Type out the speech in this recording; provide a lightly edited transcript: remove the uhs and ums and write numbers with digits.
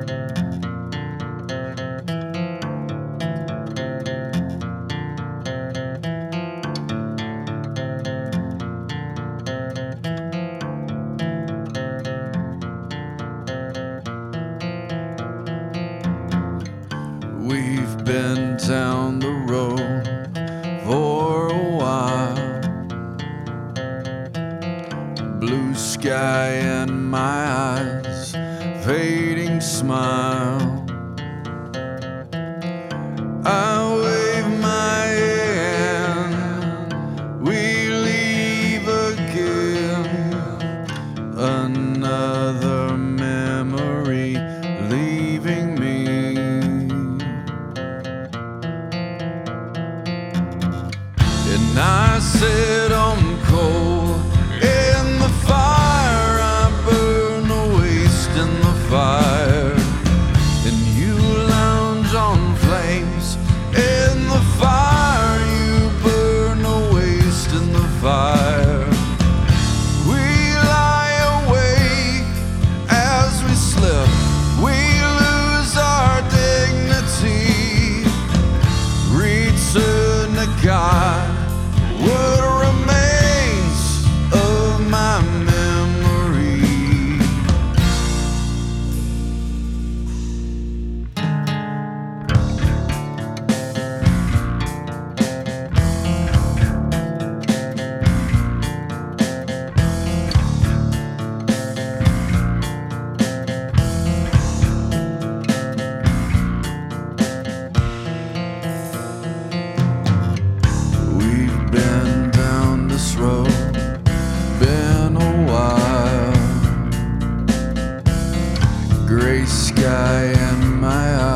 We've been down the road for a while. Blue sky in my eyes, fading smile. I wave my hand, we leave again. Another memory leaving me. And I sit on coal in the fire, I burn a waste in the fire, and you lounge on flames in the fire, you burn a waste in the fire. We lie awake as we slip, we lose our dignity, return to God. What remains of my memory? We've been down this road, been a while. Gray sky in my